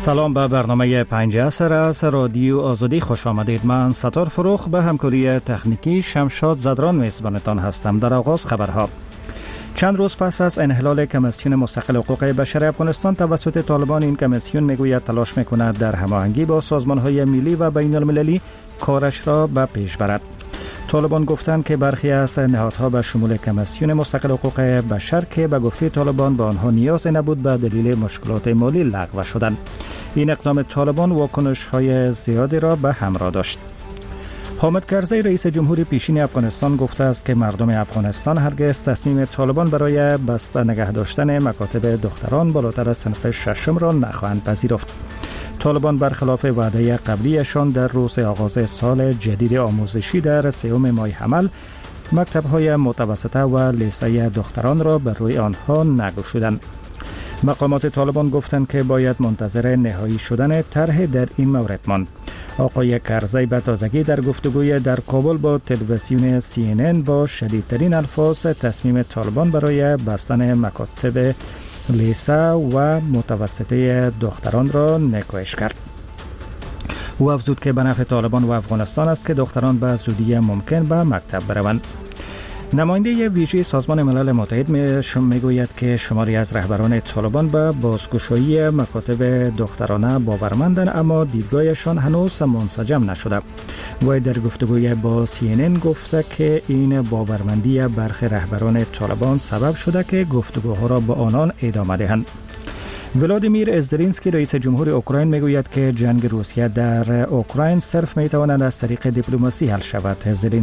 سلام به برنامه 5 عصر از رادیو آزادی خوش آمدید. من ستار فروخ به همکاری تکنیکی شمشاد زدران میزبانتان هستم. در آغاز خبرها. چند روز پس از انحلال کمیسیون مستقل حقوق بشر افغانستان توسط طالبان، این کمیسیون میگوید تلاش میکند در هماهنگی با سازمانهای ملی و بین المللی کارش را به پیش برد. طالبان گفتند که برخی از نهادها به شمول کمیسیون مستقل حقوق بشر که به گفته طالبان به آنها نیاز نبود به دلیل مشکلات مالی لغو شدند. این اقدام طالبان واکنش‌های زیادی را به همراه داشت. حامد کرزی رئیس جمهوری پیشین افغانستان گفته است که مردم افغانستان هرگز تصمیم طالبان برای بسته نگه داشتن مکاتب دختران بالاتر از صنف ششم را نخواهند پذیرفت. طالبان برخلاف وعده قبلیشان در روز آغاز سال جدید آموزشی در 3 ماه حمل مکتب‌های متوسطه و لیسه دختران را بر روی آنها نگشودند. مقامات طالبان گفتند که باید منتظر نهایی شدن طرح در این مورد ماند. آقای کرزی به تازگی در گفتگوی در کابل با تلویزیون CNN با شدیدترین الفاظ تصمیم طالبان برای بستن مکاتب لیسه و متوسطه دختران را نکوهش کرد. او افزود که به نفع طالبان و افغانستان است که دختران به زودی ممکن به مکتب بروند. نماینده ویژه سازمان ملل متحد میگوید که شماری از رهبران طالبان به بازگشایی مکاتب دخترانه باورمندند، اما دیدگاهشان هنوز منسجم نشده. وی در گفتگوی با CNN گفته که این باورمندی برخی رهبران طالبان سبب شده که گفتگوها را با آنان ادامه دهند. ولادیمیر زلنسکی رئیس جمهور اوکراین میگوید که جنگ روسیه در اوکراین صرف میتواند از طریق دیپلماسی حل شود.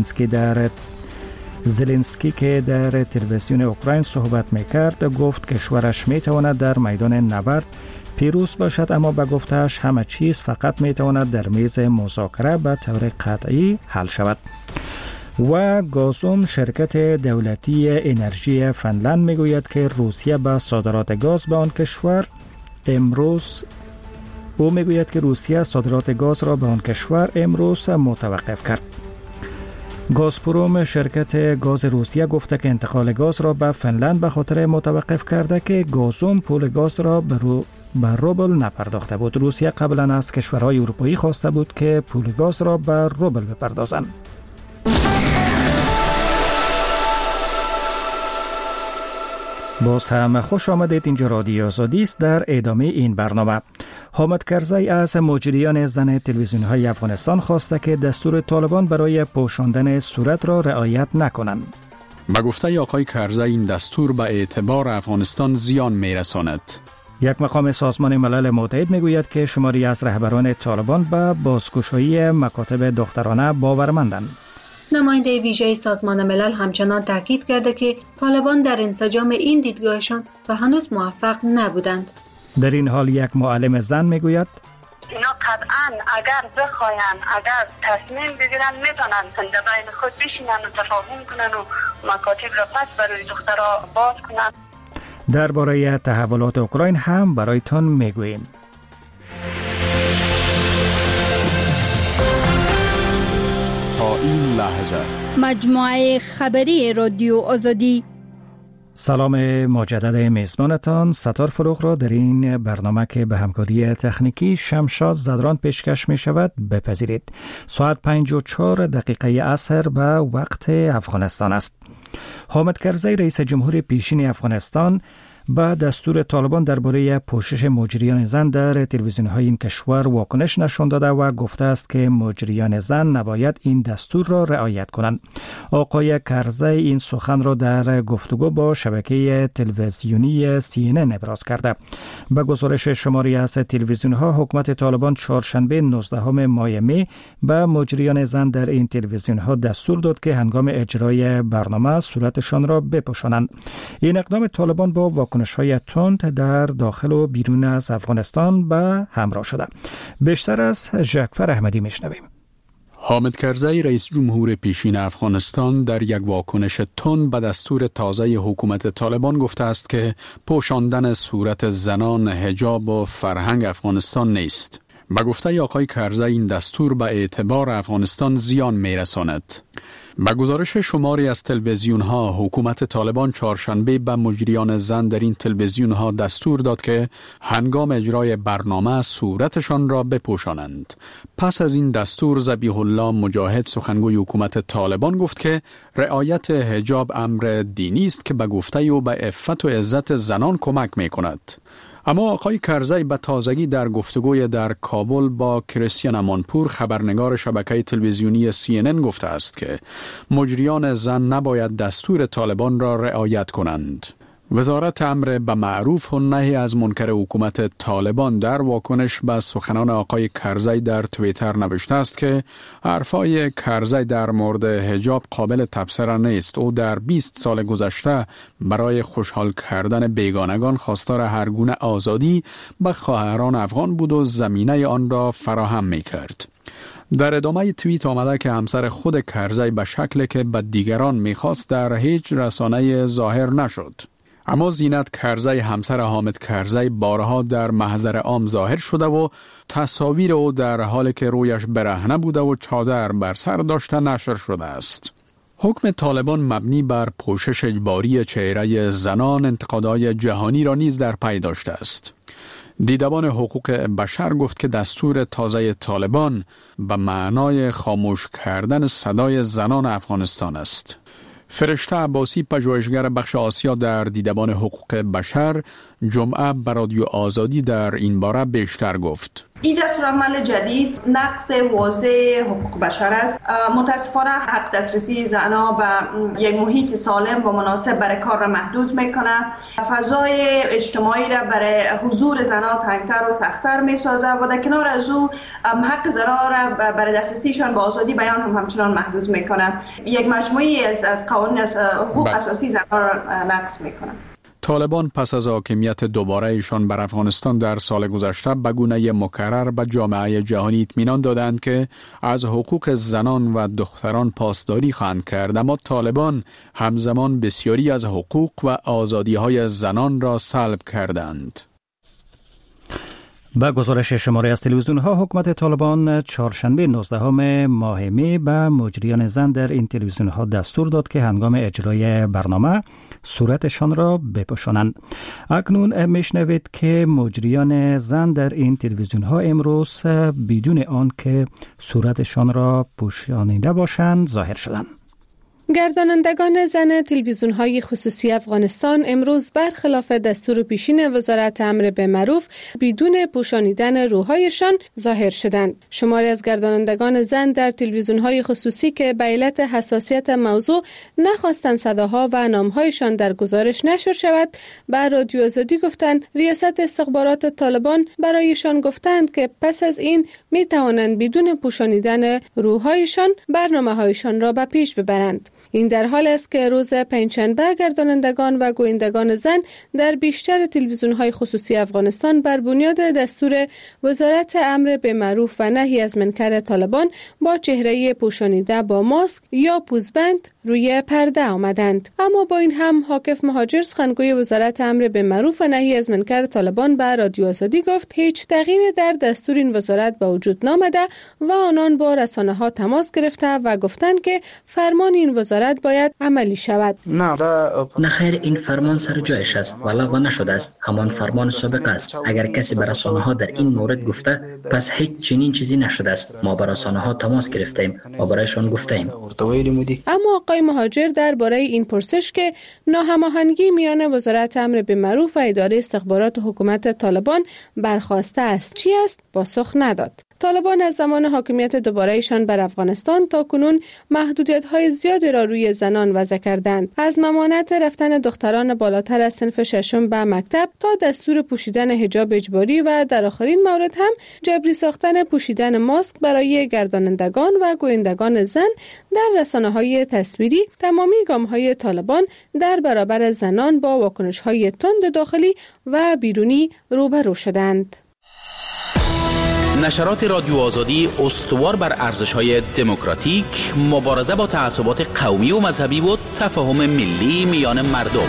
زلنسکی که در تلویزیون اوکراین صحبت میکرد گفت کشورش میتواند در میدان نبرد پیروز باشد، اما به گفتهش همه چیز فقط میتواند در میز مذاکره به طور قطعی حل شود. و گازوم شرکت دولتی انرژی فنلند میگوید که روسیه به صادرات گاز به آن کشور صادرات گاز را به آن کشور امروز متوقف کرد. گازپروم شرکت گاز روسیه گفته که انتقال گاز را به فنلند به خاطر متوقف کرده که گازوم پول گاز را به روبل نپرداخته بود. روسیه قبلا از کشورهای اروپایی خواسته بود که پول گاز را به روبل بپردازند. باز هم خوش آمدید. اینجا رادیو آزادی است. در ادامه این برنامه حامد کرزی از مجریان زن تلویزیون‌های افغانستان خواسته که دستور طالبان برای پوشاندن صورت را رعایت نکنند. به گفته آقای کرزی این دستور به اعتبار افغانستان زیان میرساند. یک مقام سازمان ملل متحد میگوید که شماری از رهبران طالبان به بازگشایی مکاتب دخترانه باورمندند. نماینده ویژه سازمان ملل همچنان تاکید کرده که طالبان در انسجام این دیدگاهشان و هنوز موفق نبودند. در این حال یک معلم زن میگوید اینا قطعاً اگر بخواین، اگر تصمیم بگیرن، میتونن در بین خود بشینن و تفاهم کنن و مکاتب را پس برای دخترها باز کنن. درباره تحولات اوکراین هم برایتان میگوییم. تا این لحظه مجموعه خبری رادیو آزادی. سلام مجدد میزبانتان ستار فروخ را در این برنامه که به همکاری تکنیکی شمشاد زدران پیشکش می شود بپذیرید. ساعت 5:04 عصر به وقت افغانستان است. حامد کرزی رئیس جمهوری پیشین افغانستان با دستور طالبان درباره پوشش مجریان زن در تلویزیون‌های این کشور واکنش نشان داده و گفته است که مجریان زن نباید این دستور را رعایت کنند. آقای کرزی این سخن را در گفتگو با شبکه تلویزیونی CNN ابراز کرده. به گزارش شماری از تلویزیون‌ها، حکومت طالبان چهارشنبه 19 ماه می به مجریان زن در این تلویزیون‌ها دستور داد که هنگام اجرای برنامه صورتشان را بپوشانند. این اقدام طالبان با واکنش‌های تند در داخل و بیرون از افغانستان به همراه شده. بیشتر از ژکفر احمدی میشنویم. حامد کرزی رئیس جمهور پیشین افغانستان در یک واکنش تند به دستور تازه حکومت طالبان گفته است که پوشاندن صورت زنان حجاب و فرهنگ افغانستان نیست. به گفته آقای کرزی این دستور به اعتبار افغانستان زیان میرساند. با گزارش شماری از تلویزیون‌ها، حکومت طالبان چهارشنبه به مجریان زن در این تلویزیون‌ها دستور داد که هنگام اجرای برنامه صورتشان را بپوشانند. پس از این دستور ذبیح الله مجاهد سخنگوی حکومت طالبان گفت که رعایت حجاب امر دینی است که به گفته او به عفت و عزت زنان کمک می‌کند. اما آقای کرزی به تازگی در گفتگوی در کابل با کریستیان امانپور خبرنگار شبکه تلویزیونی CNN گفته است که مجریان زن نباید دستور طالبان را رعایت کنند. وزارت امر به معروف و نهی از منکر حکومت طالبان در واکنش به سخنان آقای کرزی در توییتر نوشته است که حرفای کرزی در مورد حجاب قابل تبصره نیست. او در 20 سال گذشته برای خوشحال کردن بیگانگان خواستار هر گونه آزادی به خواهران افغان بود و زمینه آن را فراهم می کرد. در ادامه توییت آمده که همسر خود کرزی به شکلی که به دیگران می‌خواست در هیچ رسانه ظاهر نشد. اما زینت کرزی همسر حامد کرزی بارها در محضر عام ظاهر شده و تصاویر او در حالی که رویش برهنه بوده و چادر بر سر داشته نشر شده است. حکم طالبان مبنی بر پوشش اجباری چهره زنان انتقادهای جهانی را نیز در پی داشته است. دیدبان حقوق بشر گفت که دستور تازه طالبان به معنای خاموش کردن صدای زنان افغانستان است. فرشته عباسی پژوهشگر بخش آسیا در دیدبان حقوق بشر جمعه به رادیو آزادی در این باره بیشتر گفت. این دستورالعمل جدید نقض واضح حقوق بشر است. متاسفانه حق دسترسی زنان به یک محیط سالم و مناسب برای کار را محدود میکنه. فضای اجتماعی را برای حضور زنان تنگتر و سخت‌تر میسازه و در کنار از او حق زنان را برای دسترسیشان به آزادی بیان هم همچنان محدود میکنه. یک مجموعی از قوانین حقوق اساسی زنان را نقض میکنه. طالبان پس از حاکمیت دوباره ایشان بر افغانستان در سال گذشته به گونه مکرر به جامعه جهانی اطمینان دادند که از حقوق زنان و دختران پاسداری خواهند کرد، اما طالبان همزمان بسیاری از حقوق و آزادی‌های زنان را سلب کردند. با گزارش شماره از تلویزیون‌ها، حکومت طالبان چهارشنبه 19 ماه می به مجریان زن در این تلویزیون‌ها دستور داد که هنگام اجرای برنامه صورتشان را بپوشانند. اکنون میشنوید که مجریان زن در این تلویزیون‌ها امروز بدون آن که صورتشان را پوشانیده باشند ظاهر شدند. گردانندگان زن تلویزیون‌های خصوصی افغانستان امروز برخلاف دستور پیشین وزارت امر به معروف بدون پوشانیدن روحایشان ظاهر شدند. شماری از گردانندگان زن در تلویزیون‌های خصوصی که به علت حساسیت موضوع نخواستند صداها و نام‌هایشان در گزارش نشر شود، به رادیو آزادی گفتند ریاست استخبارات طالبان برایشان گفتند که پس از این می‌توانند بدون پوشانیدن روحایشان برنامه‌هایشان را به پیش ببرند. این در حال است که روز پنجشنبه گردانندگان و گویندگان زن در بیشتر تلویزیون‌های خصوصی افغانستان بر بنیاد دستور وزارت امر به معروف و نهی از منکر طالبان با چهره پوشانیده با ماسک یا پوزبند روی پرده آمدند. اما با این هم حاکف مهاجر سخنگوی وزارت امر به معروف و نهی از منکر طالبان به رادیو آزادی گفت هیچ تغییری در دستور این وزارت به وجود نامده و آنان با رسانه‌ها تماس گرفته و گفتند که فرمان این وزارت باید عملی شود. نه خیر، این فرمان سر جایش است و لغو نشده است. همان فرمان سابق است. اگر کسی به رسانه‌ها در این مورد گفته پس هیچ چنین چیزی نشده است. ما با رسانه‌ها تماس گرفتیم و برایشان گفتیم. اما آقای مهاجر درباره این پرسش که ناهماهنگی میان وزارت امر به معروف و اداره استخبارات حکومت طالبان برخواسته است چی است پاسخ نداد. طالبان از زمان حاکمیت دوباره‌ایشان بر افغانستان تا کنون محدودیت‌های زیادی را روی زنان وضع کردند، از ممانعت رفتن دختران بالاتر از صنف ششم به مکتب تا دستور پوشیدن حجاب اجباری و در آخرین مورد هم جبری ساختن پوشیدن ماسک برای گردانندگان و گویندگان زن در رسانه‌های تصویری. تمامی گام‌های طالبان در برابر زنان با واکنش‌های تند داخلی و بیرونی روبرو شدند. نشرات رادیو آزادی استوار بر ارزش‌های دموکراتیک، مبارزه با تعصبات قومی و مذهبی و تفاهم ملی میان مردم.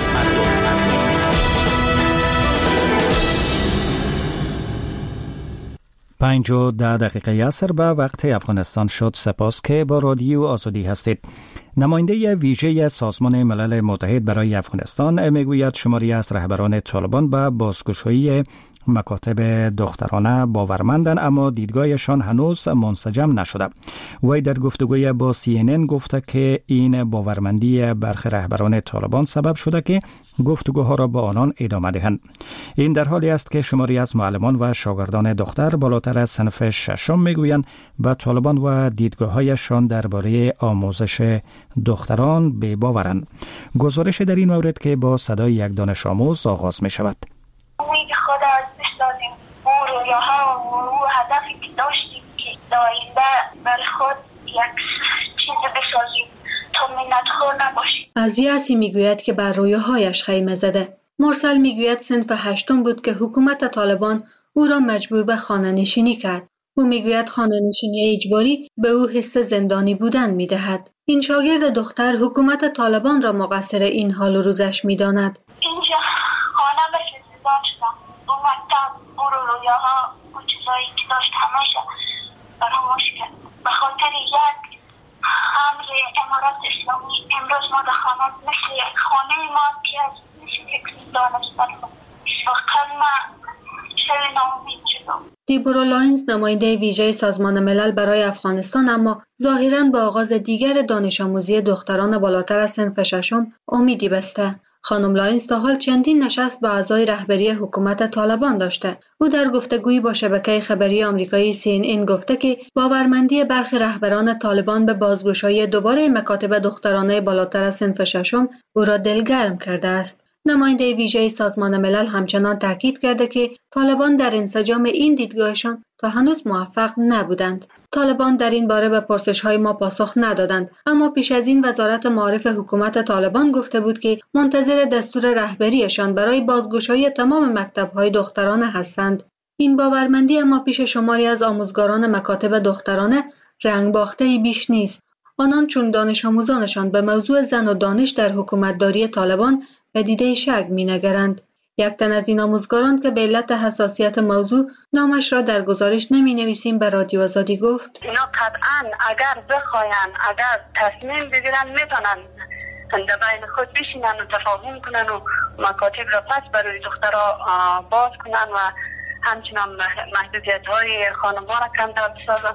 5:10 عصر به وقت افغانستان شد. سپاس که با رادیو آزادی هستید. نماینده ویژه سازمان ملل متحد برای افغانستان میگوید شماری از رهبران طالبان به بازگشایی مکاتب دخترانه باورمندند، اما دیدگاهشان هنوز منسجم نشده. وی در گفتگوی با CNN گفته که این باورمندی برخی رهبران طالبان سبب شده که گفتگوها را با آنان ادامه دهند. این در حالی است که شماری از معلمان و شاگردان دختر بالاتر از صنف ششم میگویند به طالبان و دیدگاه‌هایشان درباره آموزش دختران بی‌باورند. گزارش در این مورد که با صدای یک دانش آموز آغاز می شود. امید خود از بسازیم و رویاها و هدفی که داشتیم که داینده برای خود یک چیز بسازیم تا منتخور نباشیم. عزیزی میگوید که بر رویاهایش خیمه زده. مرسل میگوید صنف هشتم بود که حکومت طالبان او را مجبور به خانه نشینی کرد. او میگوید خانه نشینی اجباری به او حس زندانی بودن میدهد. این شاگرد دختر حکومت طالبان را مقصر این حال و روزش میداند. اینجا خانه مثل زندان شدم. اون مکتب رویاها و چیزایی که داشت همیشه فراموش کرد. به خاطر یک امر امارات اسلامی امروز ما در خانه مثل یک خانه ما که از مثل یک زندان است. واقعا من شوی ناامید شدم. دیبورا لاینز نماینده ویژه سازمان ملل برای افغانستان اما ظاهراً به آغاز دیگر دانش آموزی دختران بالاتر از صنف ششم امیدی بسته. خانم لاینز تا حال چندین نشست با اعضای رهبری حکومت طالبان داشته. او در گفتگویی با شبکه خبری آمریکایی CNN گفته که باورمندی برخی رهبران طالبان به بازگشایی دوباره مکاتب دخترانه بالاتر از صنف ششم او را دلگرم کرده است. نماینده ویژه سازمان ملل همچنان تاکید کرده که طالبان در انسجام این دیدگاهشان تا هنوز موفق نبودند. طالبان در این باره به پرسش‌های ما پاسخ ندادند، اما پیش از این وزارت معارف حکومت طالبان گفته بود که منتظر دستور رهبریشان برای بازگشایی تمام مکتب‌های دخترانه هستند. این باورمندی اما پیش شماری از آموزگاران مکاتب دخترانه رنگ باخته‌ای بیش نیست. آنان چون دانش آموزانشان به موضوع زن و دانش در حکومتداری طالبان به دیده شک می‌نگرند. یک تن از این آموزگاران که به علت حساسیت موضوع نامش را در گزارش نمی‌نویسیم به رادیو آزادی گفت: اینا قطعاً اگر بخواین اگر تصمیم بگیرن میتونن در بین خود بشینن و تفاهم کنن و مکاتب را پس برای دخترها باز کنن و همچنان محدودیت‌های خانوار کمتر بسازن.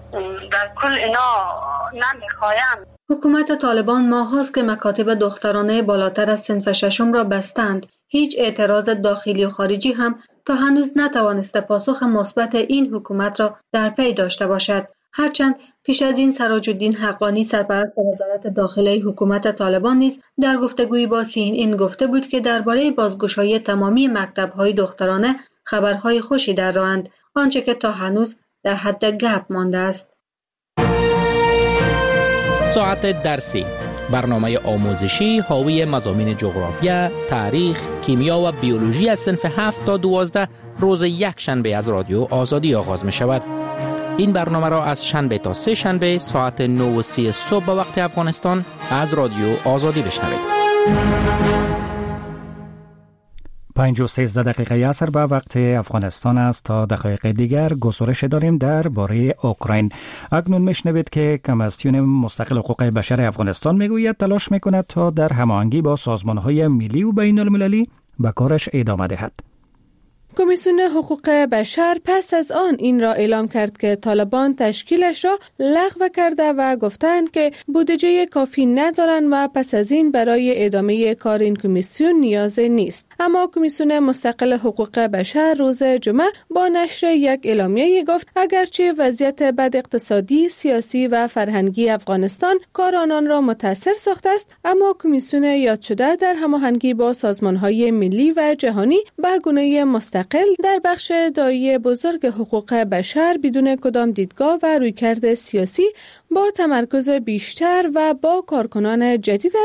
در کل اینا نمیخواین. حکومت طالبان ماهاست که مکاتب دخترانه بالاتر از صنف ششم را بستند. هیچ اعتراض داخلی و خارجی هم تا هنوز نتوانسته پاسخ مثبت این حکومت را در پی داشته باشد. هرچند پیش از این سراج‌الدین حقانی سرپرست وزارت داخلی حکومت طالبان نیز در گفتگویی با CNN گفته بود که درباره بازگشایی تمامی مکتب‌های دخترانه خبرهای خوشی در راه‌اند، آنچه که تا هنوز در حد گپ مانده است. ساعت درسی، برنامه آموزشی حاوی مضامین جغرافیا، تاریخ، کیمیا و بیولوژی از صنف 7 تا 12 روز یک شنبه از رادیو آزادی آغاز می شود. این برنامه را از شنبه تا سه شنبه ساعت 9:30 صبح به وقت افغانستان از رادیو آزادی بشنوید. 5:13 عصر به وقت افغانستان است. تا دقایق دیگر گزارش داریم درباره اوکراین. اکنون میشنوید که کمیسیون مستقل حقوق بشر افغانستان میگوید تلاش میکند تا در هماهنگی با سازمان‌های ملی و بین المللی به کارش ادامه دهد. کمیسیون حقوق بشر پس از آن این را اعلام کرد که طالبان تشکیلش را لغو کرده و گفتند که بودجه کافی ندارند و پس از این برای ادامه کار این کمیسیون نیاز نیست. اما کمیسیون مستقل حقوق بشر روز جمعه با نشر یک اعلامیه گفت اگرچه وضعیت بد اقتصادی، سیاسی و فرهنگی افغانستان کار آنان را متاثر ساخته است، اما کمیسیون یاد شده در هماهنگی با سازمان‌های ملی و جهانی به گونه مستقل در بخش داعیه بزرگ حقوق بشر بدون کدام دیدگاه و رویکرد سیاسی با تمرکز بیشتر و با کارکنان جدیدش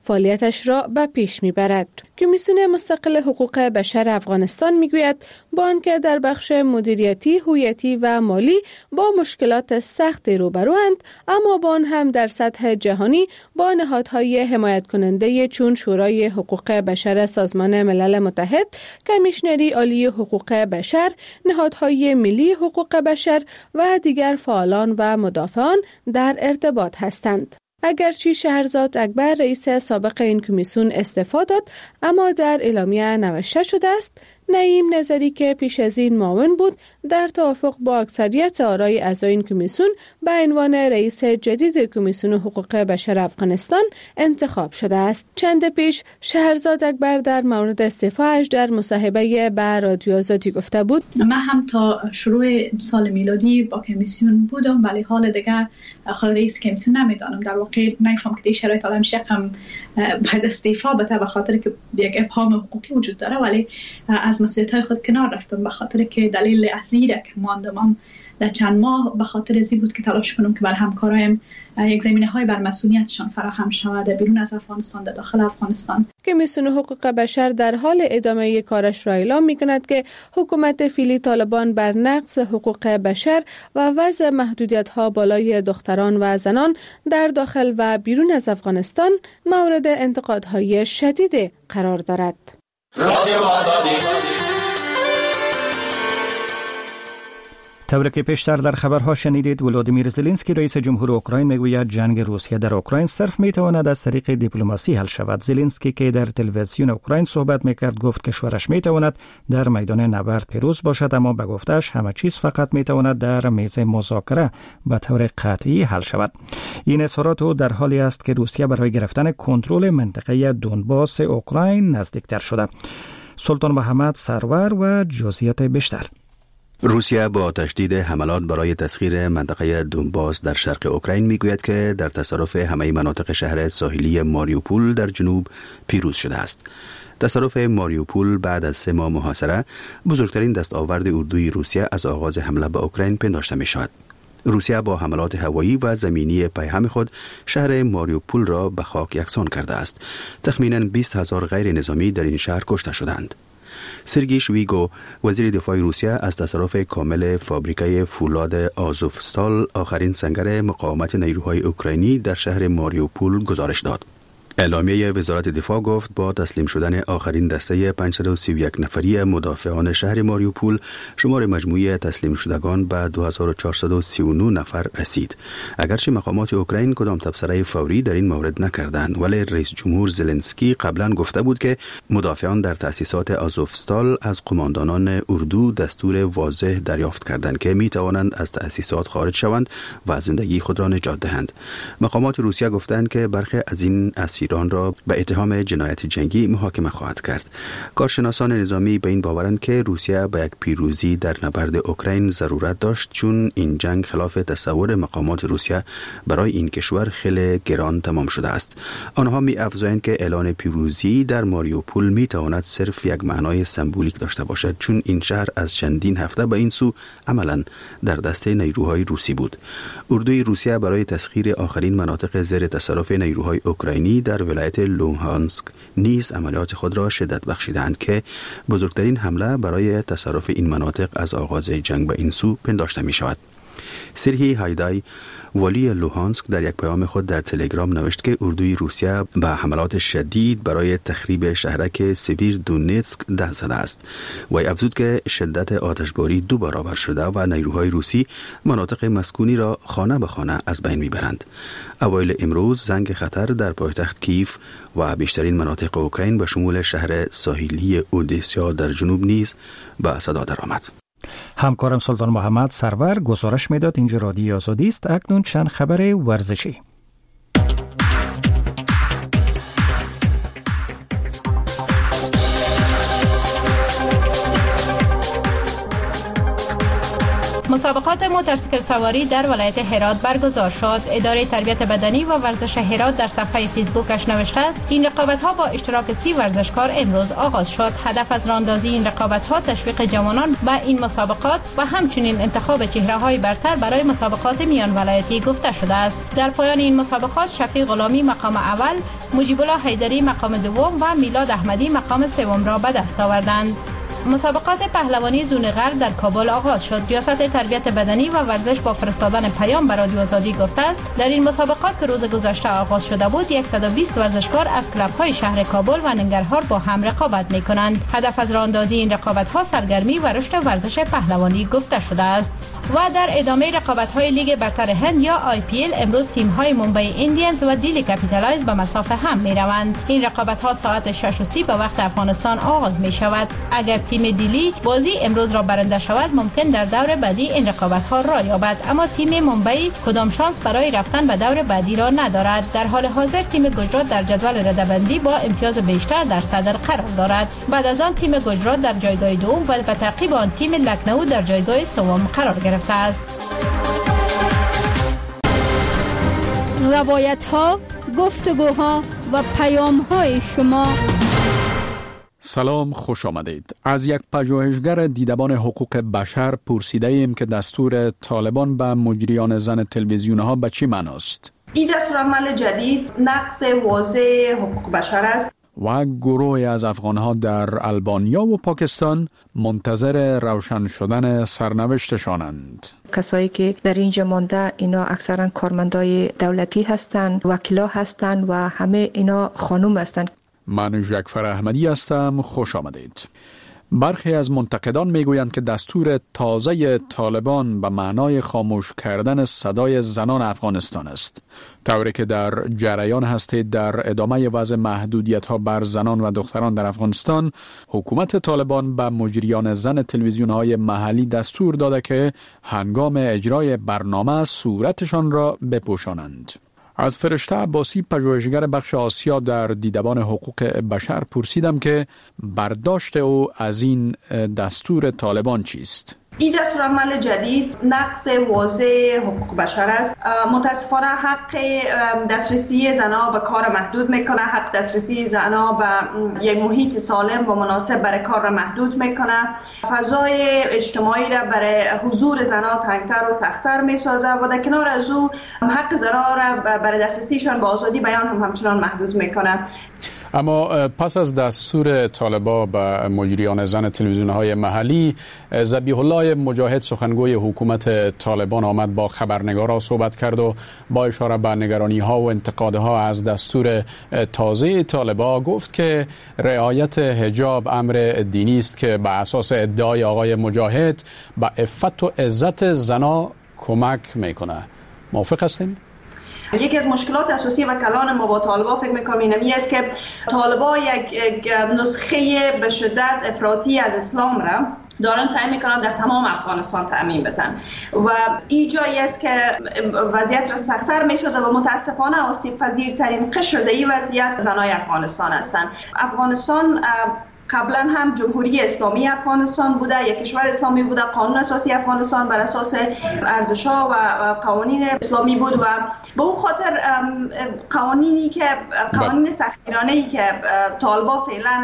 فعالیتش را به پیش میبرد. کمیسیون مستقل حقوق بشر افغانستان میگوید با آنکه در بخش مدیریتی، هویتی و مالی با مشکلات سخت روبروند، اما با آن هم در سطح جهانی با نهادهای حمایت کننده چون شورای حقوق بشر سازمان ملل متحد، کمیشنری عالی حقوق بشر، نهادهای ملی حقوق بشر و دیگر فعالان و مدافعان در ارتباط هستند. اگرچه شهرزاد اکبر رئیس سابق این کمیسیون استعفا داد، اما در اعلامیه نوشته شده است نعیم نظری که پیش از این معاون بود در توافق با اکثریت آرای اعضای این کمیسیون به عنوان رئیس جدید کمیسیون حقوق بشر افغانستان انتخاب شده است. چند پیش شهرزاد اکبر در مورد استعفاش در مصاحبه با رادیو آزادی گفته بود: من هم تا شروع سال میلادی با کمیسیون بودم، ولی حال دیگر خود رئیس کمیسیون نمیدانم. در واقع نمیفهم که شرایط عالم شقم بعد استعفا بده به خاطر که یک ابهام حقوقی وجود داره، ولی از مسئولیت‌های خود کنار رفتم به خاطر که دلیل اصلیه که ماندم در چند ماه به خاطر ازی بود که تلاش کنم که بر همکارایم یک زمینه‌های بر مسئولیتشان فراهم شود بیرون از افغانستان در داخل افغانستان. کمیسیون حقوق بشر در حال ادامه کارش را اعلام می‌کند که حکومت فعلی طالبان بر نقض حقوق بشر و وضع محدودیت‌ها بالای دختران و زنان در داخل و بیرون از افغانستان مورد انتقادهای شدید قرار دارد. رادیو آزادی. طوری که پیشتر در خبرها شنیدید، ولادیمیر زلنسکی رئیس جمهور اوکراین میگوید جنگ روسیه در اوکراین صرف میتواند از طریق دیپلماسی حل شود. زلنسکی که در تلویزیون اوکراین صحبت میکرد گفت کشورش میتواند در میدان نبرد پیروز باشد، اما به گفتش همه چیز فقط میتواند در میز مذاکره به طور قطعی حل شود. این اظهارات او در حالی است که روسیه برای گرفتن کنترل منطقه دونباس اوکراین نزدیکتر شده. سلطان محمد سرور و جزئیات بیشتر. روسیه با تشدید حملات برای تسخیر منطقه دونباس در شرق اوکراین میگوید که در تصرف همه مناطق شهر ساحلی ماریوپول در جنوب پیروز شده است. تصرف ماریوپول بعد از 3 ماه محاصره بزرگترین دستاورد اردوی روسیه از آغاز حمله به اوکراین پنداشته می شود. روسیه با حملات هوایی و زمینی پیهم خود شهر ماریوپول را به خاک یکسان کرده است. تخمیناً 20,000 غیر نظامی در این شهر کشته شدند. سرگی شویگو وزیر دفاع روسیه از تصرف کامل فابریکه فولاد آزوفستال، آخرین سنگر مقاومت نیروهای اوکراینی در شهر ماریوپول، گزارش داد. اعلامیه وزارت دفاع گفت با تسلیم شدن آخرین دسته 531 نفری مدافعان شهر ماریوپول، شمار مجموعی تسلیم شدگان به 2439 نفر رسید. اگرچه مقامات اوکراین کدام تبصره فوری در این مورد نکردند، ولی رئیس جمهور زلنسکی قبلا گفته بود که مدافعان در تأسیسات آزوفستال از قماندانان اردو دستور واضح دریافت کردند که می توانند از تأسیسات خارج شوند و زندگی خود را نجات دهند. مقامات روسیه گفتند که برخی از این ایران را به اتهام جنایت جنگی محاکمه خواهد کرد. کارشناسان نظامی به این باورند که روسیه به یک پیروزی در نبرد اوکراین ضرورت داشت، چون این جنگ خلاف تصور مقامات روسیه برای این کشور خیلی گران تمام شده است. آنها می افزایند که اعلان پیروزی در ماریوپول می تواند صرف یک معنای سمبولیک داشته باشد، چون این شهر از چندین هفته به این سو عملاً در دست نیروهای روسی بود. اردوی روسیه برای تسخیر آخرین مناطق زیر تصرف نیروهای اوکراینی در ولایت لوهانسک نیز عملیات خود را شدت بخشیدند که بزرگترین حمله برای تصرف این مناطق از آغاز جنگ به این سو پنداشته می شود. سرهی هایدای والی لوهانسک در یک پیام خود در تلگرام نوشت که اردوی روسیه به حملات شدید برای تخریب شهرک سیویر دونتسک دست زده است. وی افزود که شدت آتشباری 2 برابر شده و نیروهای روسی مناطق مسکونی را خانه به خانه از بین میبرند. اوایل امروز زنگ خطر در پایتخت کیف و بیشترین مناطق اوکراین به شمول شهر ساحلی اودسا در جنوب نیز به صدا درآمد. همکارم سلطان محمد سرور گزارش میداد. اینجا رادیو آزادی است. اکنون چند خبر ورزشی. مسابقات موتورسیکل سواری در ولایت هرات برگزار شد. اداره تربیت بدنی و ورزش هرات در صفحه فیسبوکش نوشته است این رقابت‌ها با اشتراک 30 ورزشکار امروز آغاز شد. هدف از راهاندازی این رقابت‌ها تشویق جوانان به این مسابقات و همچنین انتخاب چهره‌های برتر برای مسابقات میان ولایتی گفته شده است. در پایان این مسابقات شفیق غلامی مقام اول، مجیب الله حیدری مقام دوم و میلاد احمدی مقام سوم را به دست آوردند. مسابقات پهلوانی زون غرب در کابل آغاز شد. ریاست تربیت بدنی و ورزش با فرستادن پیام به رادیو آزادی گفته است در این مسابقات که روز گذشته آغاز شده بود 120 ورزشکار از کلب‌های شهر کابل و ننگرهار با هم رقابت می‌کنند. هدف از راهاندازی این رقابت‌ها سرگرمی و رشد ورزش پهلوانی گفته شده است. و در ادامه رقابت‌های لیگ برتر هند یا IPL امروز تیم‌های ممبئی ایندیانز و دیلی کپیتالایز به مسافه هم می‌روند. این رقابت‌ها ساعت 6:30 به وقت افغانستان آغاز می‌شود. اگر تیم دیلی بازی امروز را برنده شود ممکن در دور بعدی این رقابت‌ها را یابد، اما تیم ممبئی کدام شانس برای رفتن به دور بعدی را ندارد. در حال حاضر تیم گجرات در جدول رده‌بندی با امتیاز بیشتر در صدر قرار دارد. بعد از آن تیم گجرات در جایگاه دوم و به تعقیب آن تیم لکنو در جایگاه سوم قرار گرفته است. روایت‌ها، گفتگوها و پیام‌های شما. سلام، خوش آمدید. از یک پژوهشگر دیدبان حقوق بشر پرسیده ایم که دستور طالبان به مجریان زن تلویزیون‌ها به چی معناست؟ این دستورالعمل جدید نقض واضح حقوق بشر است. و گروهی از افغان‌ها در البانیا و پاکستان منتظر روشن شدن سرنوشتشانند. کسایی که در اینجا مانده اینا اکثرا کارمندای دولتی هستند، وکیلا هستند و همه اینا خانم هستند. من جعفر احمدی هستم، خوش آمدید. برخی از منتقدان میگویند که دستور تازه طالبان به معنای خاموش کردن صدای زنان افغانستان است، طوری که در جریان هستید در ادامه وضع محدودیت‌ها بر زنان و دختران در افغانستان، حکومت طالبان به مجریان زن تلویزیون‌های محلی دستور داده که هنگام اجرای برنامه صورتشان را بپوشانند. از فرشته عباسی، پژوهشگر بخش آسیا در دیدبان حقوق بشر، پرسیدم که برداشت او از این دستور طالبان چیست؟ این دستورالعمل جدید نقض واضح حقوق بشر است. متاسفانه حق دسترسی زنها به کار محدود میکنه، حق دسترسی زنها به یک محیط سالم و مناسب برای کار را محدود میکنه، فضای اجتماعی را برای حضور زنها تنگتر و سختتر میسازه و در کنار از او حق زنها را برای دسترسیشان به آزادی بیان هم همچنان محدود میکنه. اما پس از دستور طالبان به مجریان زن تلویزیون‌های محلی، ذبیح الله مجاهد سخنگوی حکومت طالبان آمد با خبرنگاران صحبت کرد و با اشاره به نگرانی‌ها و انتقادها از دستور تازه طالبان گفت که رعایت حجاب امر دینی است که به اساس ادعای آقای مجاهد به عفت و عزت زنان کمک میکنه. موافق هستین؟ یکی از مشکلات اساسی و کلان ما با طالبان فکر می‌کنم اینمی است که طالبان یک نسخه به شدت افراطی از اسلام را دارن سعی میکنن در تمام افغانستان تأمین بدن و این جایی است که وضعیت را سخت‌تر می‌سازه و متاسفانه آسیب پذیرترین قشر در این وضعیت زنای افغانستان هستند. افغانستان قبلا هم جمهوری اسلامی افغانستان بوده، یک کشور اسلامی بوده، قانون اساسی افغانستان بر اساس ارزش‌ها و قوانین اسلامی بود و به اون خاطر قوانین سختگیرانه‌ای که طالبان فعلا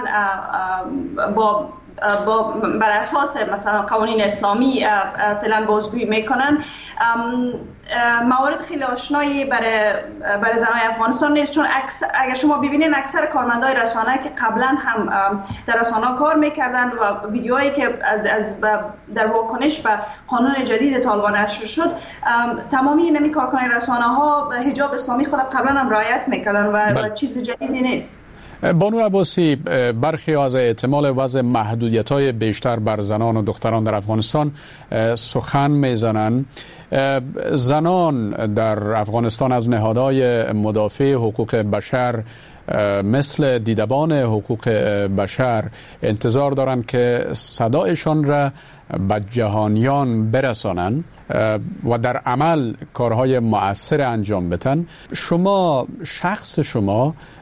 بر اساس مثلا قوانین اسلامی فعلا بازگویی میکنن موارد خیلی آشنایی برای زنای افغانستان نیست، چون اگر شما ببینید اکثر کارمندای رسانه که قبلا هم در رسانه کار میکردن و ویدیوهایی که در واکنش به قانون جدید طالبان نشر شد، تمامی نمی کارکنان رسانه ها حجاب اسلامی خود قبلا هم رعایت میکردن و چیز جدیدی نیست. بانو عباسی، برخی از احتمال وضع محدودیت‌های بیشتر بر زنان و دختران در افغانستان سخن میزنند. زنان در افغانستان از نهادهای مدافع حقوق بشر مثل دیدبان حقوق بشر انتظار دارند که صدایشان را به جهانیان برسانند و در عمل کارهای مؤثر انجام بدن. شخص شما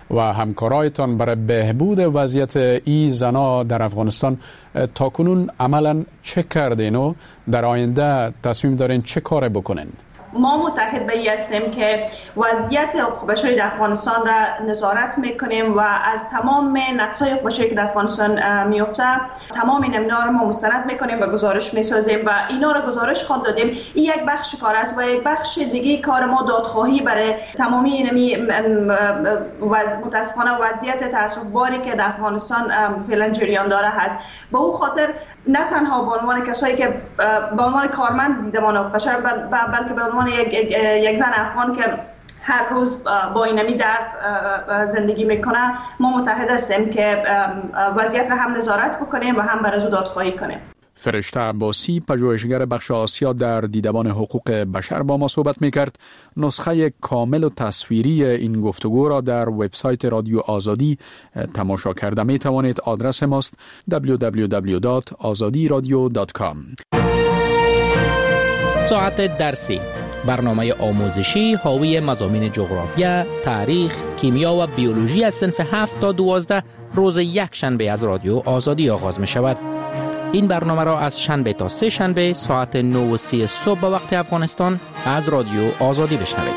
و همکارایتان برای بهبود وضعیت ای زنا در افغانستان تاکنون عملا چه کردین و در آینده تصمیم دارین چه کار بکنین؟ ما معتقد به این هستیم که وضعیت حقوق بشری در افغانستان را نظارت میکنیم و از تمام نقص‌های حقوق بشری که در افغانستان میفته تمام اینا رو ما مستند میکنیم و گزارش میسازیم و اینا رو گزارش خود دادیم. این یک بخش کار است و یک بخش دیگه کار ما دادخواهی برای تمامی اینمی متاسفانه وضعیت تعصب‌باری که در افغانستان فعلا جریان داره هست. به او خاطر نه تنها به عنوان کسایی که به عنوان کارمند دیدمان حقوق بشر بلکه به عنوان یک زن افغان که هر روز با اینمی درد زندگی میکنه ما متحد هستیم که وضعیت را هم نظارت بکنیم و هم برای او دادخواهی کنیم. فرشته عباسی، پژوهشگر بخش آسیا در دیدبان حقوق بشر با ما صحبت میکرد. نسخه کامل و تصویری این گفتگو را در وبسایت رادیو آزادی تماشا کرده می توانید. آدرس ماست www.azadiradio.com. ساعت درسی، برنامه آموزشی حاوی مضامین جغرافیا، تاریخ، کیمیا و بیولوژی از صنف 7 تا 12 روز یک شنبه از رادیو آزادی آغاز می شود. این برنامه را از شنبه تا سه شنبه ساعت 9:30 صبح به وقت افغانستان از رادیو آزادی بشنوید.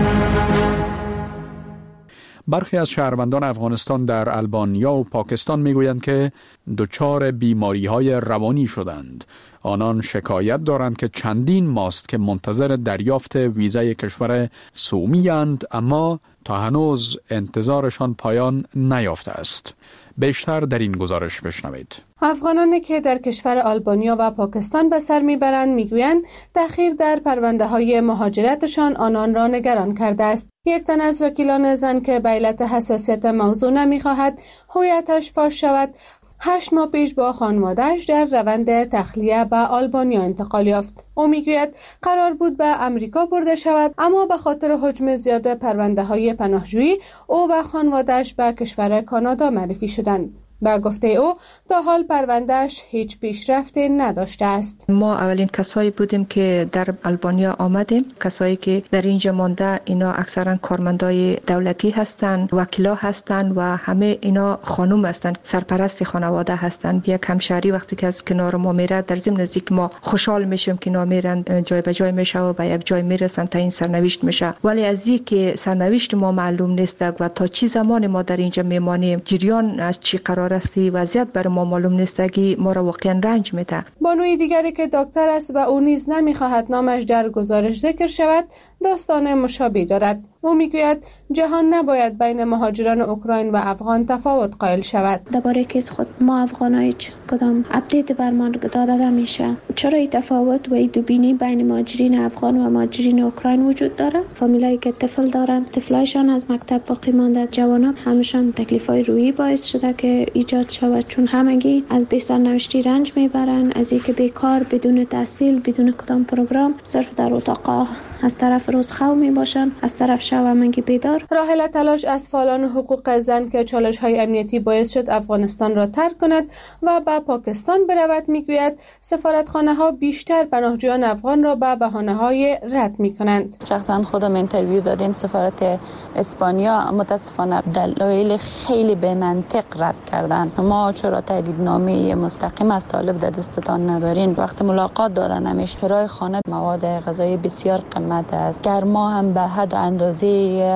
برخی از شهروندان افغانستان در آلبانیا و پاکستان میگویند که دچار بیماری‌های روانی شدند. آنان شکایت دارند که چندین ماست که منتظر دریافت ویزای کشور سومی اند، اما تا هنوز انتظارشان پایان نیافته است. بیشتر در این گزارش بشنوید. افغانانی که در کشور آلبانیا و پاکستان به سر میبرند میگویند تأخیر در پرونده‌های مهاجرتشان آنان را نگران کرده است. یک تن از وکیلان زن که به علت حساسیت موضوع نمیخواهد هویتش فاش شود 8 ماه پیش با خانواده‌اش در روند تخلیه به آلبانیا انتقال یافت. او میگوید قرار بود به امریکا برده شود، اما به خاطر حجم زیاد پرونده‌های پناهجویی او و خانواده‌اش به کشور کانادا معرفی شدند. با گفته او تا حال پروندهش هیچ پیشرفتی نداشته است. ما اولین کسایی بودیم که در آلبانیا آمدیم. کسایی که در اینجا مانده اینا اکثرا کارمندای دولتی هستند، وکیلا هستند و همه اینا خانم هستند، سرپرست خانواده هستند. یک همشهری وقتی که از کنار ما میره در ضمن نزدیک ما خوشحال میشیم که اینا میرن جای به جای میشه و به یک جای میرسن تا این سرنوشت میشه. ولی از این که سرنوشت ما معلوم نیست و تا چه زمان ما در اینجا میمانیم، جریان از چی قرار است، وضعیت بر ما معلوم نیستگی ما را واقعا رنج میده. بانوی دیگری که دکتر است و او نیز نمیخواهد نامش در گزارش ذکر شود داستان مشابه دارد. او میگوید جهان نباید بین مهاجران اوکراین و افغان تفاوت قائل شود. درباره کیس خود ما افغانای کدام اپدیت برمان داده نمیشه. چرا این تفاوت و این دوبینی بین مهاجرین افغان و مهاجرین اوکراین وجود داره؟ فامیلایی که طفل دارن، طفلایشان از مکتب باقی مانده، جوانان همشان تکلیفای روحی باعث شده که ایجاد شود، چون همگی از بی سرنوشتی رنج میبرن، از اینکه بیکار، بدون تحصیل، بدون کدام پروگرام، صرف در اتاق از طرف روزخو میباشن، از طرف شب همگی بیدار. راحله تلاش از فعالان حقوق زن که چالش‌های امنیتی باعث شد افغانستان را ترک کند و به پاکستان برود میگوید سفارتخانه‌ها بیشتر پناهجویان افغان را به بهانه‌های رد می‌کنند. شخصا خودم اینترویو دادیم سفارت اسپانیا، متاسفانه دلایل خیلی به منطق رد کردن. ما چرا تاییدنامه مستقیم از طالب در دستتان ندارین؟ وقت ملاقات دادن همیشه کرایه خانه، مواد غذایی بسیار قیمت است. گرما هم به حد اندازه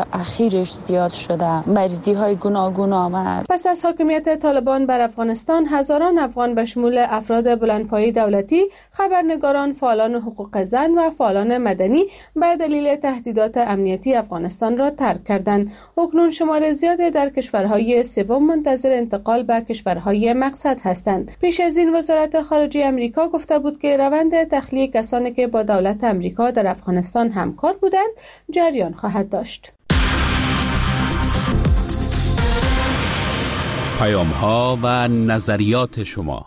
اخیرش زیاد شده. مریضی‌های گوناگون آمد. پس از حاکمیت طالبان بر افغانستان هزاران افغان به شمول افراد بلندپایه دولتی، خبرنگاران، فعالان حقوق زن و فعالان مدنی به دلیل تهدیدات امنیتی افغانستان را ترک کردند. اکنون شمار زیادی در کشورهای سوم منتظر انتقال به کشورهای مقصد هستند. پیش از این وزارت خارجه آمریکا گفته بود که روند تخلیه کسانی که با دولت آمریکا در افغانستان همکار بودند جریان خواهد داشت. پیام‌ها و نظریات شما.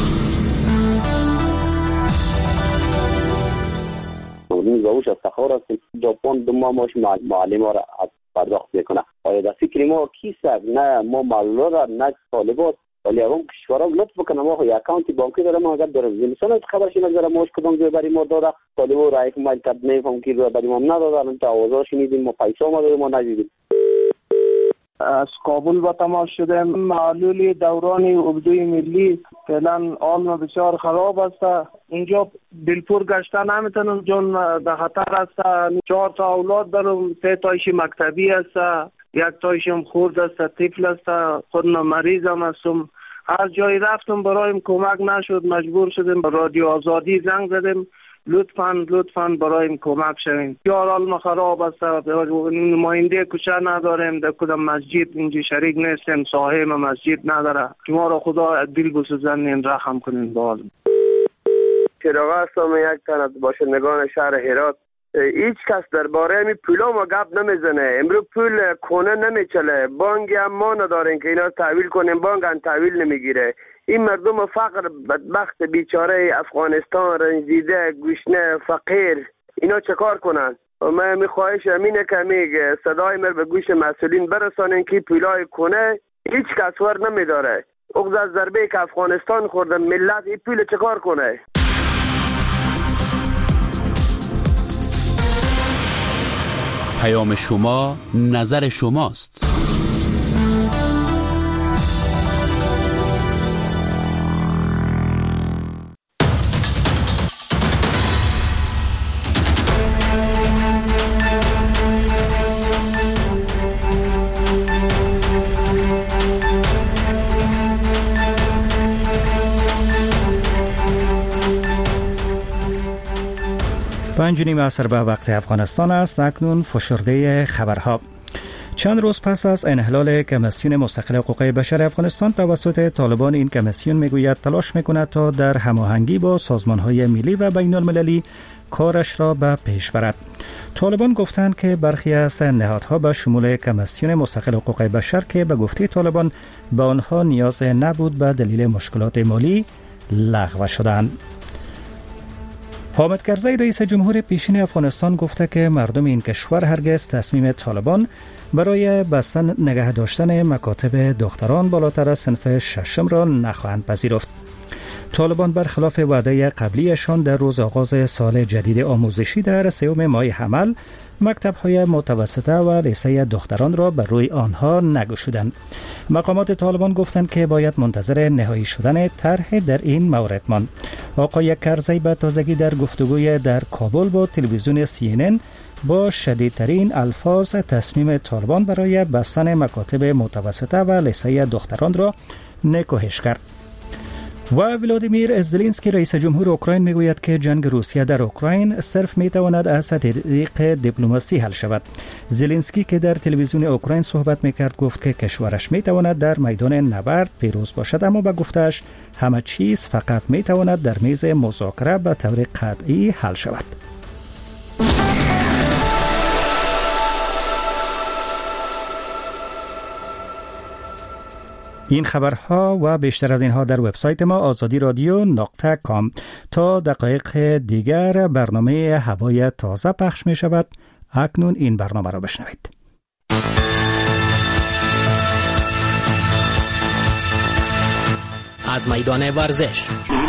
روش افتخار است که ژاپن 2 ماه معلم ها را پرداخت میکنه. آیا در فکر ما کیست؟ نه ما معلومات نه طالبات، ولی اون کشورها لطف بکنه ما خو اکانت بانکی داره، ما اگر در زمستان خبرش نگذره ماش کدوم جای برای ما داده طالبو را یک مایل کد نمیفهم کی رو برای ما ندادن، تا آوازا شنیدیم ما پیسا ما دادیم ما ندیدیم. از کابل به تماس شدیم. معلول دوران اردوی ملی فعلا حال بسیار خراب است. اینجا دلپور گشته نمیتونم چون در خطر است. 4 تا اولاد دارم، 3 تایش مکتبی است، 1 تایشم خورد است، طفل است. خود مریضم هستم. هر جایی رفتم برایم کمک نشد. مجبور شدیم به رادیو آزادی زنگ زدیم. لطفاً برایم کمک شوین. یار حال خراب است. نماینده کوچه نداریم، در کدام مسجد اینجا شریک نیستیم، صاحب مسجد نداره. شما را خدا دل بسوزنین، رحم کنین. باز چراغ هستم، یک تن از باشندگان شهر هرات. هیچ کس درباره می پولا ما گپ نمیزنه. امروز پول کنه نمیچله. بانک هم ما نداریم که اینا تحویل کنیم، بانک هم تحویل نمیگیره. این مردم فقر بدبخت بیچاره افغانستان رنجیده گوشنه فقیر اینا چه کار کنن؟ من میخواهش امینه که میگه صدای من به گوش مسئولین برسانین که پولای کنه هیچ کس ور نمیداره. اغز از ضربه که افغانستان خورده ملت این پول چه کار کنه؟ پیام شما نظر شماست. پنج نیم عصر به وقت افغانستان است. اکنون فشرده خبرها. چند روز پس از انحلال کمیسیون مستقل حقوق بشر افغانستان توسط طالبان، این کمیسیون میگوید تلاش میکند تا در هماهنگی با سازمانهای ملی و بین المللی کارش را به پیش برد. طالبان گفتند که برخی از نهادها به شمول کمیسیون مستقل حقوق بشر که به گفته طالبان به آنها نیاز نبود به دلیل مشکلات مالی لغو شدند. حامد کرزی رئیس جمهور پیشین افغانستان گفته که مردم این کشور هرگز تصمیم طالبان برای بستن نگه داشتن مکاتب دختران بالاتر از صنف ششم را نخواهند پذیرفت. طالبان برخلاف وعده قبلیشان در روز آغاز سال جدید آموزشی در 3 ماه حمل مکتب‌های متوسطه و لیسه دختران را بر روی آنها نگشودند. مقامات طالبان گفتند که باید منتظر نهایی شدن طرح در این مورد ماند. آقای کرزی به تازگی در گفتگوی در کابل با تلویزیون CNN با شدیدترین الفاظ تصمیم طالبان برای بستن مکاتب متوسطه و لیسه دختران را نکوهش کرد. و ولادیمیر زلنسکی رئیس جمهور اوکراین میگوید که جنگ روسیه در اوکراین صرف میتواند از طریق دیپلماسی حل شود. زلنسکی که در تلویزیون اوکراین صحبت میکرد گفت که کشورش میتواند در میدان نبرد پیروز باشد، اما به گفتش همه چیز فقط میتواند در میز مذاکره به طور قطعی حل شود. این خبرها و بیشتر از اینها در وبسایت ما azadi.radio.com. تا دقایق دیگر برنامه هوای تازه پخش می شود. اکنون این برنامه را بشنوید. از میدان ورزش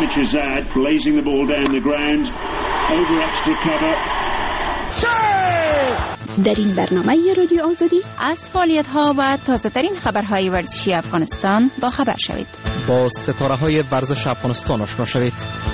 در این برنامه رادیو آزادی از فعالیت‌ها و تازه‌ترین خبرهای ورزشی افغانستان با خبر شوید. با ستاره‌های ورزش افغانستان آشنا شوید.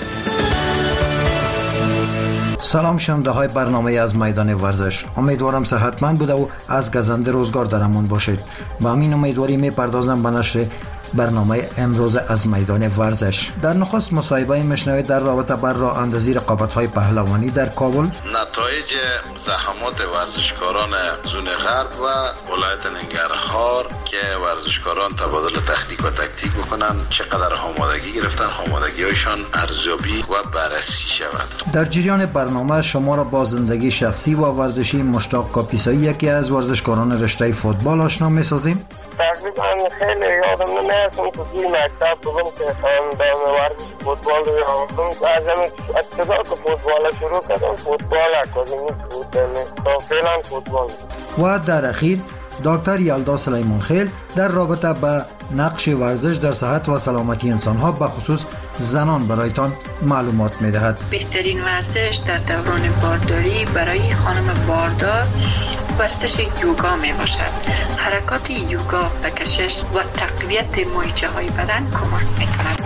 سلام شنونده های برنامه از میدان ورزش. امیدوارم صحتمند بوده و از گزنده روزگار در امان باشید. با همین امیدواری میپردازم به نشر برنامه امروز از میدان ورزش. در نخست مصاحبه میشنوید در رابطه با راه اندازی رقابت‌های پهلوانی در کابل، نتایج زحمات ورزشکاران زون غرب و ولایت ننگرهار که ورزشکاران تبادل تکنیک و تاکتیک بکنن، چقدر آمادگی گرفتن، آمادگی‌هایشان ارزیابی و بررسی شود. در جریان برنامه شما را با زندگی شخصی و ورزشی مشتاق کاپیسایی، یکی از ورزشکاران رشته فوتبال، آشنا می‌سازیم. تقریبا خیلی یادم نمیاد که توی مکتب بودم که دام ورزش فوتبال رو یادم. از همین ابتدا که فوتبال شروع کردم، فوتبال اکادمی بود، تا فعلا فوتبال. و در اخیر دکتر یلدا سلیمان خیل در رابطه با نقش ورزش در صحت و سلامتی انسان‌ها به خصوص زنان برایتان معلومات می‌دهد. بهترین ورزش در دوران بارداری برای خانم باردار ورزش یوگا می باشد. حرکات یوگا به کشش و تقویت مایچه های بدن کمک می کند.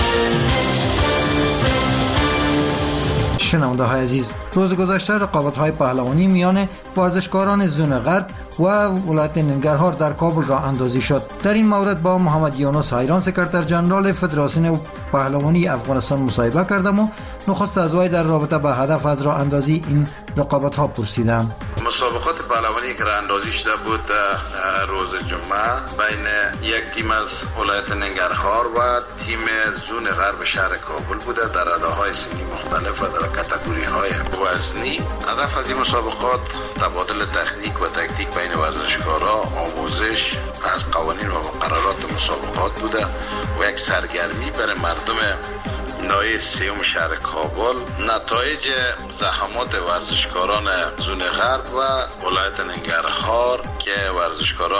شنونده های عزیز، روز گذشته رقابت‌های پهلوانی میان ورزشکاران زون غرب و ولایت ننگرهار در کابل راه اندازی شد. در این مورد با محمد یونس حیران، سکرتر جنرال فدراسیون پهلوانی افغانستان مصاحبه کردم و نخست از وی در رابطه با هدف از راه اندازی این رقابت‌ها پرسیدم. مسابقات پهلوانی که راه اندازی شده بود روز جمعه بین یک تیم از ولایت ننگرهار و تیم زون غرب شهر کابل بوده در رده‌های سنی مختلف و در کاتگوری‌های وزنی. هدف از این مسابقات تبادل تکنیک و تاکتیک بین ورزشکاران، آموزش از قوانین و مقررات مسابقات بوده و یک سرگرمی برای مردم نایه سیوم شهر کابل. نتایج زحمات ورزشکاران زون غرب و ولایت ننگرهار که ورزشکاران